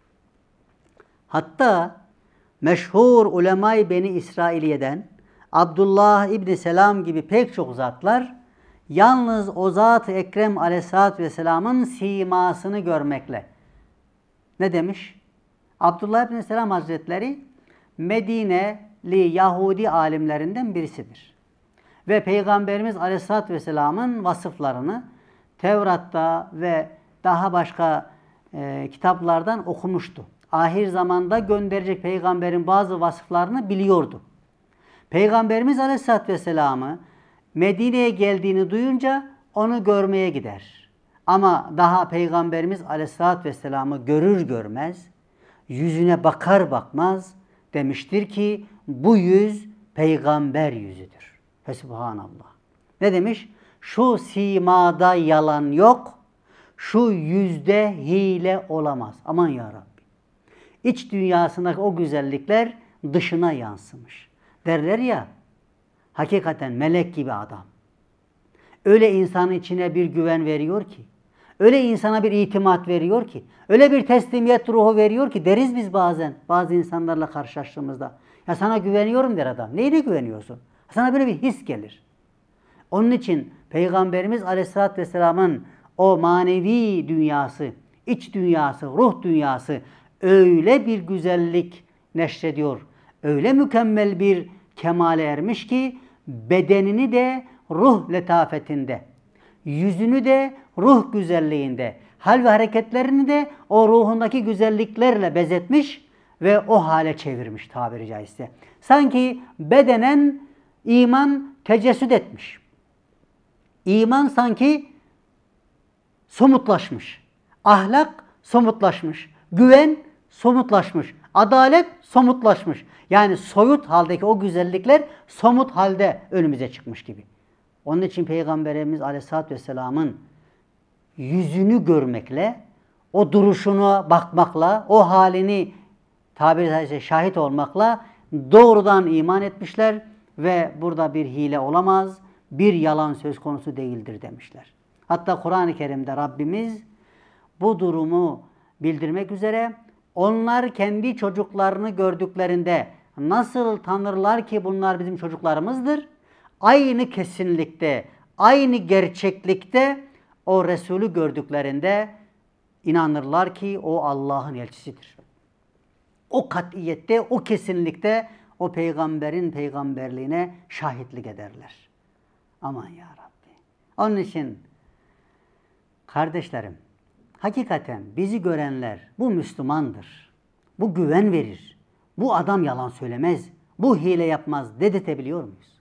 Hatta meşhur ulema-i Beni İsrailiye'den Abdullah İbni Selam gibi pek çok zatlar yalnız o Zat-ı Ekrem Aleyhisselatü Vesselam'ın simasını görmekle. Ne demiş? Abdullah İbni Selam Hazretleri Medineli Yahudi alimlerinden birisidir. Ve Peygamberimiz Aleyhisselatü Vesselam'ın vasıflarını Tevrat'ta ve daha başka kitaplardan okumuştu. Ahir zamanda gönderecek peygamberin bazı vasıflarını biliyordu. Peygamberimiz Aleyhisselatü Vesselam'ı Medine'ye geldiğini duyunca onu görmeye gider. Ama daha Peygamberimiz Aleyhisselatü Vesselam'ı görür görmez, yüzüne bakar bakmaz demiştir ki bu yüz peygamber yüzüdür. Fesubhanallah. Ne demiş? Şu simada yalan yok, şu yüzde hile olamaz. Aman ya Rabbi. İç dünyasındaki o güzellikler dışına yansımış. Derler ya, hakikaten melek gibi adam. Öyle insanın içine bir güven veriyor ki, öyle insana bir itimat veriyor ki, öyle bir teslimiyet ruhu veriyor ki deriz biz bazen bazı insanlarla karşılaştığımızda. Ya sana güveniyorum der adam. Neyine güveniyorsun? Sana böyle bir his gelir. Onun için Peygamberimiz Aleyhisselatü Vesselam'ın o manevi dünyası, iç dünyası, ruh dünyası öyle bir güzellik neşrediyor. Öyle mükemmel bir kemale ermiş ki bedenini de ruh letafetinde, yüzünü de ruh güzelliğinde, hal ve hareketlerini de o ruhundaki güzelliklerle bezetmiş ve o hale çevirmiş tabiri caizse. Sanki bedenen iman tecessüt etmiş. İman sanki somutlaşmış. Ahlak somutlaşmış. Güven somutlaşmış. Adalet somutlaşmış. Yani soyut haldeki o güzellikler somut halde önümüze çıkmış gibi. Onun için Peygamberimiz Aleyhisselatü Vesselam'ın yüzünü görmekle, o duruşuna bakmakla, o halini tabiri caizse şahit olmakla doğrudan iman etmişler ve burada bir hile olamaz, bir yalan söz konusu değildir demişler. Hatta Kur'an-ı Kerim'de Rabbimiz bu durumu bildirmek üzere onlar kendi çocuklarını gördüklerinde nasıl tanırlar ki bunlar bizim çocuklarımızdır? Aynı kesinlikte, aynı gerçeklikte o Resulü gördüklerinde inanırlar ki o Allah'ın elçisidir. O katiyette, o kesinlikte o peygamberin peygamberliğine şahitlik ederler. Aman ya Rabbi. Onun için kardeşlerim, hakikaten bizi görenler bu Müslümandır, bu güven verir, bu adam yalan söylemez, bu hile yapmaz dedirtebiliyor muyuz?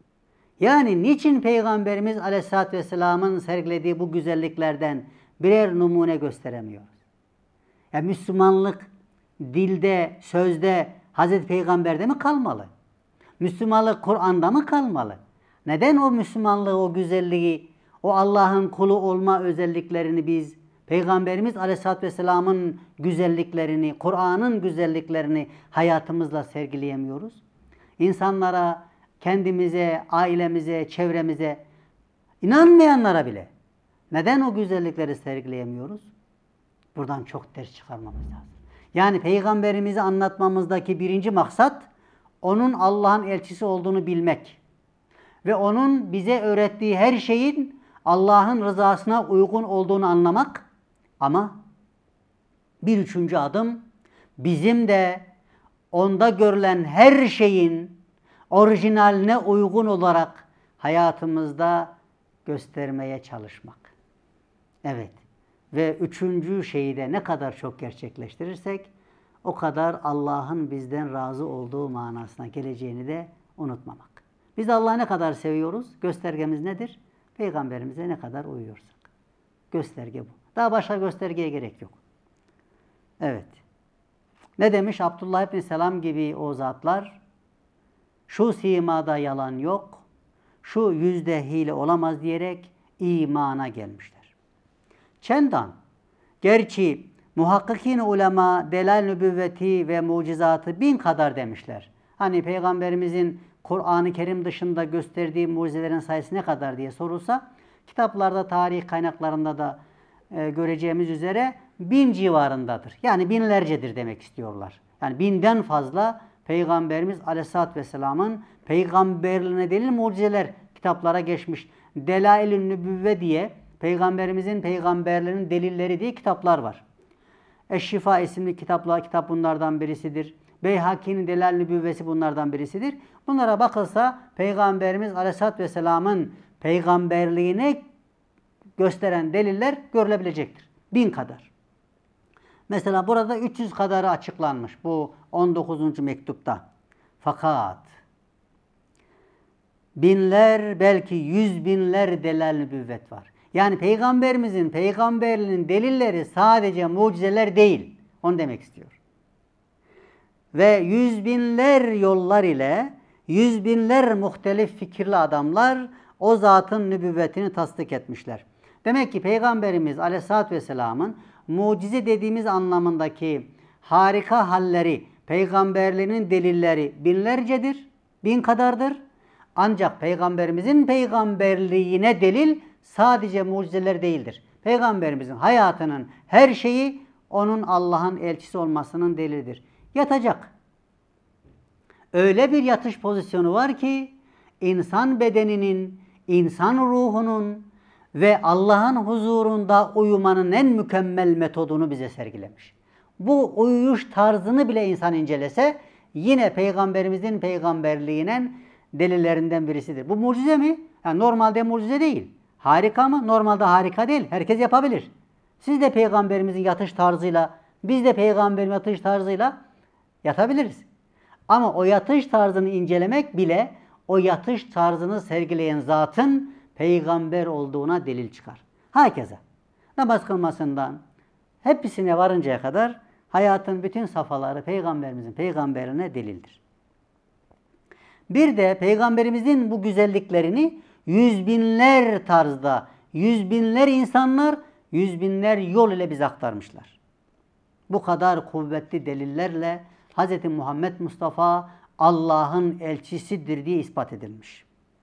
Yani niçin Peygamberimiz Aleyhisselatü Vesselam'ın sergilediği bu güzelliklerden birer numune gösteremiyoruz? Ya Müslümanlık dilde, sözde Hazreti Peygamber'de mi kalmalı? Müslümanlık Kur'an'da mı kalmalı? Neden o Müslümanlığı, o güzelliği, o Allah'ın kulu olma özelliklerini biz Peygamberimiz Aleyhisselatü Vesselam'ın güzelliklerini, Kur'an'ın güzelliklerini hayatımızla sergileyemiyoruz? İnsanlara, kendimize, ailemize, çevremize, inanmayanlara bile neden o güzellikleri sergileyemiyoruz? Buradan çok ders çıkarmamız lazım. Yani Peygamberimizi anlatmamızdaki birinci maksat, onun Allah'ın elçisi olduğunu bilmek ve onun bize öğrettiği her şeyin Allah'ın rızasına uygun olduğunu anlamak. Ama bir üçüncü adım, bizim de onda görülen her şeyin orijinaline uygun olarak hayatımızda göstermeye çalışmak. Evet. Ve üçüncü şeyi de ne kadar çok gerçekleştirirsek o kadar Allah'ın bizden razı olduğu manasına geleceğini de unutmamak. Biz Allah'ı ne kadar seviyoruz? Göstergemiz nedir? Peygamberimize ne kadar uyuyorsak. Gösterge bu. Daha başka göstergeye gerek yok. Evet. Ne demiş Abdullah ibn Selam gibi o zatlar? Şu simada yalan yok, şu yüzde hile olamaz diyerek imana gelmişler. Çendan, gerçi muhakkikin ulema delal nübüvveti ve mucizatı 1000 kadar demişler. Hani Peygamberimizin Kur'an-ı Kerim dışında gösterdiği mucizelerin sayısı ne kadar diye sorulsa, kitaplarda, tarih kaynaklarında da göreceğimiz üzere 1000 civarındadır. Yani binlercedir demek istiyorlar. Yani 1000'den fazla Peygamberimiz Aleyhisselatü Vesselam'ın peygamberliğine delil mucizeler kitaplara geçmiş. Delail-i Nübüvve diye Peygamberimizin peygamberliğinin delilleri diye kitaplar var. Eşşifa isimli kitap bunlardan birisidir. Beyhaki'nin Delal-i Nübüvvesi bunlardan birisidir. Bunlara bakılsa Peygamberimiz Aleyhisselatü Vesselam'ın peygamberliğine gösteren deliller görülebilecektir. 1000 kadar. Mesela burada 300 kadarı açıklanmış bu 19. mektupta. Fakat binler, belki 100 binler delal-i nübüvvet var. Yani Peygamberimizin peygamberliğinin delilleri sadece mucizeler değil. Onu demek istiyor. Ve 100 binler yollar ile 100 binler muhtelif fikirli adamlar o zatın nübüvvetini tasdik etmişler. Demek ki Peygamberimiz Aleyhisselatü Vesselam'ın mucize dediğimiz anlamındaki harika halleri, peygamberliğinin delilleri binlercedir, 1000 kadardır. Ancak Peygamberimizin peygamberliğine delil sadece mucizeler değildir. Peygamberimizin hayatının her şeyi onun Allah'ın elçisi olmasının delilidir. Yatacak. Öyle bir yatış pozisyonu var ki insan bedeninin, insan ruhunun ve Allah'ın huzurunda uyumanın en mükemmel metodunu bize sergilemiş. Bu uyuyuş tarzını bile insan incelese yine Peygamberimizin peygamberliğinin delillerinden birisidir. Bu mucize mi? Yani normalde mucize değil. Harika mı? Normalde harika değil. Herkes yapabilir. Siz de Peygamberimizin yatış tarzıyla, biz de Peygamberin yatış tarzıyla yatabiliriz. Ama o yatış tarzını incelemek bile o yatış tarzını sergileyen zatın peygamber olduğuna delil çıkar. Hakeza namaz kılmasından hepsine varıncaya kadar hayatın bütün safhaları Peygamberimizin peygamberliğine delildir. Bir de Peygamberimizin bu güzelliklerini yüz binler tarzda, yüz binler insanlar, yüz binler yol ile bize aktarmışlar. Bu kadar kuvvetli delillerle Hz. Muhammed Mustafa Allah'ın elçisidir diye ispat edilmiş.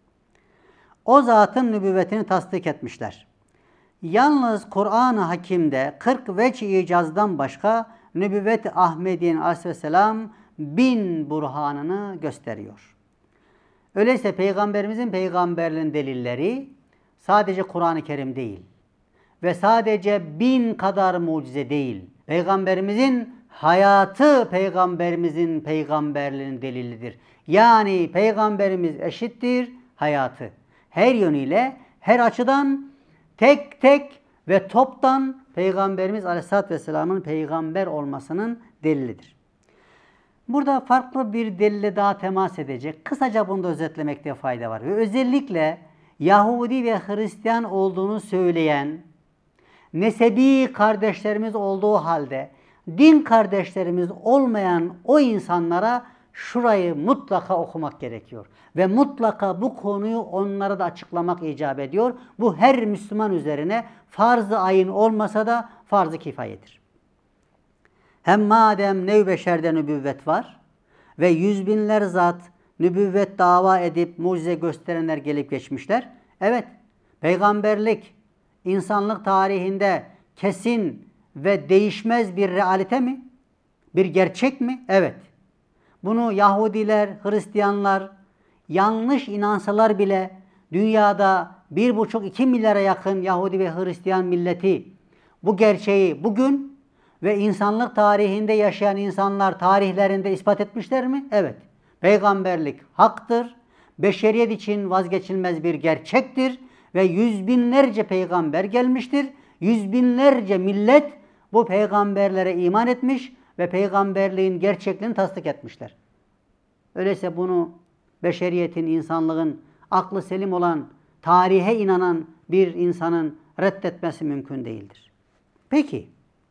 O zatın nübüvvetini tasdik etmişler. Yalnız Kur'an-ı Hakim'de 40 veç-i icazdan başka nübüvvet-i Ahmediye'nin aleyhisselam 1000 burhanını gösteriyor. Öyleyse Peygamberimizin peygamberliğinin delilleri sadece Kur'an-ı Kerim değil ve sadece 1000 kadar mucize değil. Peygamberimizin hayatı Peygamberimizin peygamberliğinin delilidir. Yani Peygamberimiz eşittir hayatı. Her yönüyle, her açıdan tek tek ve toptan Peygamberimiz Aleyhisselatü Vesselam'ın peygamber olmasının delilidir. Burada farklı bir delile daha temas edecek. Kısaca bunu da özetlemekte fayda var. Ve özellikle Yahudi ve Hristiyan olduğunu söyleyen, nesebi kardeşlerimiz olduğu halde din kardeşlerimiz olmayan o insanlara şurayı mutlaka okumak gerekiyor. Ve mutlaka bu konuyu onlara da açıklamak icap ediyor. Bu her Müslüman üzerine farz-ı ayın olmasa da farz-ı kifayedir. Hem madem nev-i beşerde nübüvvet var ve yüz binler zat nübüvvet dava edip mucize gösterenler gelip geçmişler. Evet, peygamberlik insanlık tarihinde kesin ve değişmez bir realite mi? Bir gerçek mi? Evet. Bunu Yahudiler, Hristiyanlar yanlış inansalar bile dünyada 1,5-2 milyara yakın Yahudi ve Hristiyan milleti bu gerçeği bugün ve insanlık tarihinde yaşayan insanlar tarihlerinde ispat etmişler mi? Evet. Peygamberlik haktır. Beşeriyet için vazgeçilmez bir gerçektir ve yüz binlerce peygamber gelmiştir. Yüz binlerce millet bu peygamberlere iman etmiş ve peygamberliğin gerçekliğini tasdik etmişler. Öyleyse bunu beşeriyetin, insanlığın, aklı selim olan, tarihe inanan bir insanın reddetmesi mümkün değildir. Peki,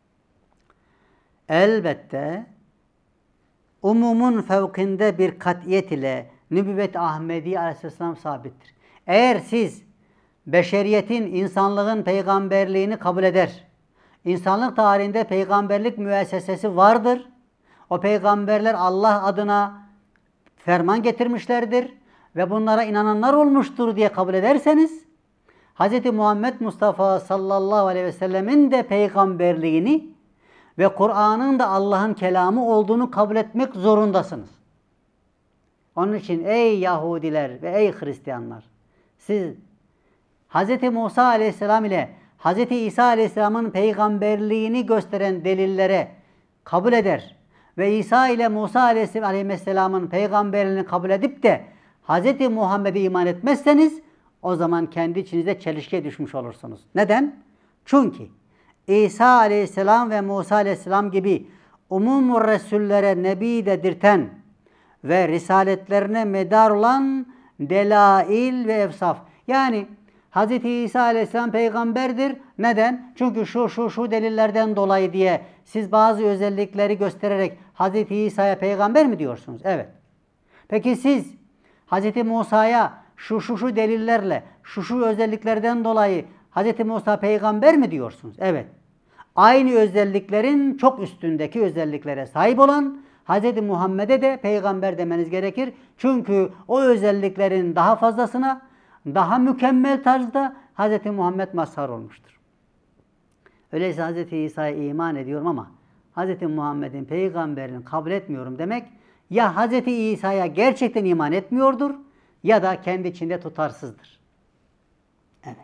elbette umumun fevkinde bir kat'iyet ile nübüvvet-i Ahmedi Aleyhisselam sabittir. Eğer siz beşeriyetin, insanlığın peygamberliğini kabul eder, insanlık tarihinde peygamberlik müessesesi vardır, o peygamberler Allah adına ferman getirmişlerdir ve bunlara inananlar olmuştur diye kabul ederseniz, Hz. Muhammed Mustafa sallallahu aleyhi ve sellemin de peygamberliğini ve Kur'an'ın da Allah'ın kelamı olduğunu kabul etmek zorundasınız. Onun için ey Yahudiler ve ey Hristiyanlar, siz Hz. Musa aleyhisselam ile Hz. İsa aleyhisselamın peygamberliğini gösteren delillere kabul eder ve İsa ile Musa aleyhisselamın peygamberliğini kabul edip de Hz. Muhammed'e iman etmezseniz o zaman kendi içinizde çelişkiye düşmüş olursunuz. Neden? Çünkü İsa aleyhisselam ve Musa aleyhisselam gibi umum Resullere nebi dedirten ve risaletlerine medar olan delail ve evsaf. Yani Hz. İsa aleyhisselam peygamberdir. Neden? Çünkü şu delillerden dolayı diye siz bazı özellikleri göstererek Hz. İsa'ya peygamber mi diyorsunuz? Evet. Peki siz Hz. Musa'ya şu delillerle, şu özelliklerden dolayı Hz. Musa peygamber mi diyorsunuz? Evet. Aynı özelliklerin çok üstündeki özelliklere sahip olan Hz. Muhammed'e de peygamber demeniz gerekir. Çünkü o özelliklerin daha fazlasına, daha mükemmel tarzda Hz. Muhammed mazhar olmuştur. Öyleyse Hz. İsa'ya iman ediyorum ama Hz. Muhammed'in peygamberini kabul etmiyorum demek, ya Hz. İsa'ya gerçekten iman etmiyordur ya da kendi içinde tutarsızdır. Evet.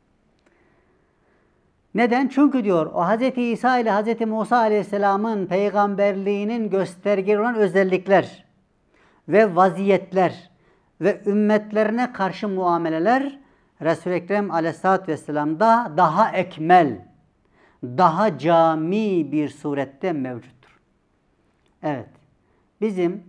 Neden? Çünkü diyor o Hz. İsa ile Hz. Musa aleyhisselamın peygamberliğinin göstergeleri olan özellikler ve vaziyetler ve ümmetlerine karşı muameleler Resul-i Ekrem aleyhissalatü vesselam'da daha ekmel, daha cami bir surette mevcuttur. Evet. Bizim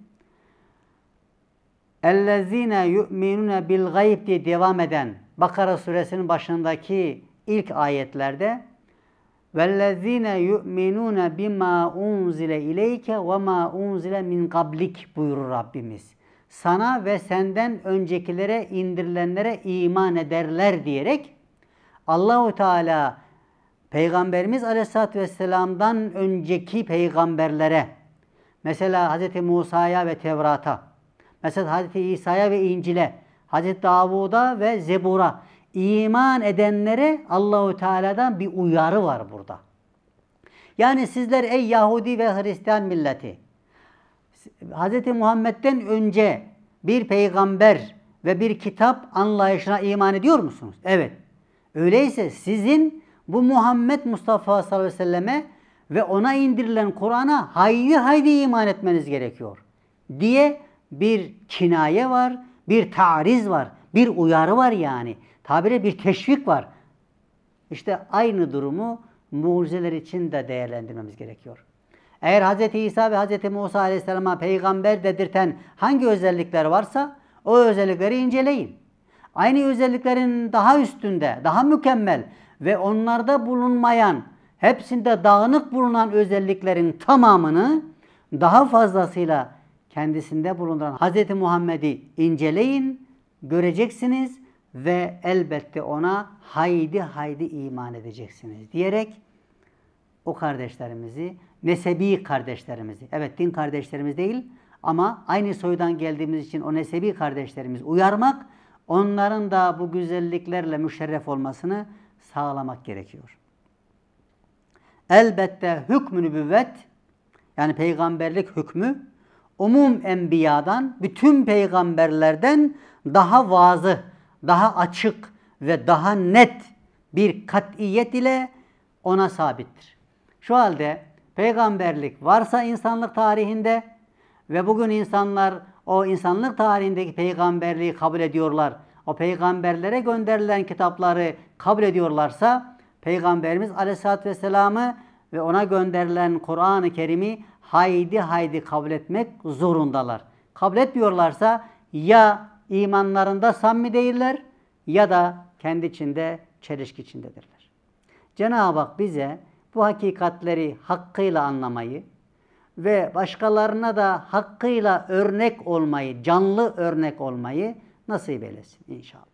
اَلَّذ۪ينَ يُؤْمِنُونَ بِالْغَيْبِ diye devam eden Bakara suresinin başındaki ilk ayetlerde وَالَّذ۪ينَ يُؤْمِنُونَ بِمَا اُنْزِلَ اِلَيْكَ وَمَا اُنْزِلَ مِنْ قَبْلِكَ buyurur Rabbimiz. Sana ve senden öncekilere indirilenlere iman ederler diyerek Allahu Teala Peygamberimiz Aleyhisselatü Vesselam'dan önceki peygamberlere, mesela Hz. Musa'ya ve Tevrat'a, mesela Hz. İsa'ya ve İncil'e, Hz. Davud'a ve Zebur'a iman edenlere Allahu Teala'dan bir uyarı var burada. Yani sizler ey Yahudi ve Hristiyan milleti, Hz. Muhammed'den önce bir peygamber ve bir kitap anlayışına iman ediyor musunuz? Evet. Öyleyse sizin bu Muhammed Mustafa sallallahu aleyhi ve selleme ve ona indirilen Kur'an'a haydi iman etmeniz gerekiyor diye bir kinaye var, bir taariz var, bir uyarı var yani. Tabire bir teşvik var. İşte aynı durumu mucizeler için de değerlendirmemiz gerekiyor. Eğer Hz. İsa ve Hz. Musa Aleyhisselam'a peygamber dedirten hangi özellikler varsa o özellikleri inceleyin. Aynı özelliklerin daha üstünde, daha mükemmel ve onlarda bulunmayan, hepsinde dağınık bulunan özelliklerin tamamını daha fazlasıyla kendisinde bulunduran Hz. Muhammed'i inceleyin, göreceksiniz ve elbette ona haydi haydi iman edeceksiniz diyerek o kardeşlerimizi, nesebi kardeşlerimizi, evet din kardeşlerimiz değil ama aynı soydan geldiğimiz için o nesebi kardeşlerimiz uyarmak, onların da bu güzelliklerle müşerref olmasını sağlamak gerekiyor. Elbette hükmü nübüvvet, yani peygamberlik hükmü, umum enbiyadan, bütün peygamberlerden daha vazıh, daha açık ve daha net bir kat'iyet ile ona sabittir. Şu halde peygamberlik varsa insanlık tarihinde ve bugün insanlar o insanlık tarihindeki peygamberliği kabul ediyorlar, o peygamberlere gönderilen kitapları kabul ediyorlarsa, Peygamberimiz Aleyhisselatü Vesselam'ı ve ona gönderilen Kur'an-ı Kerim'i haydi haydi kabul etmek zorundalar. Kabul etmiyorlarsa ya imanlarında samimi değiller ya da kendi içinde çelişki içindedirler. Cenab-ı Hak bize bu hakikatleri hakkıyla anlamayı ve başkalarına da hakkıyla örnek olmayı, canlı örnek olmayı nasip eylesin inşallah.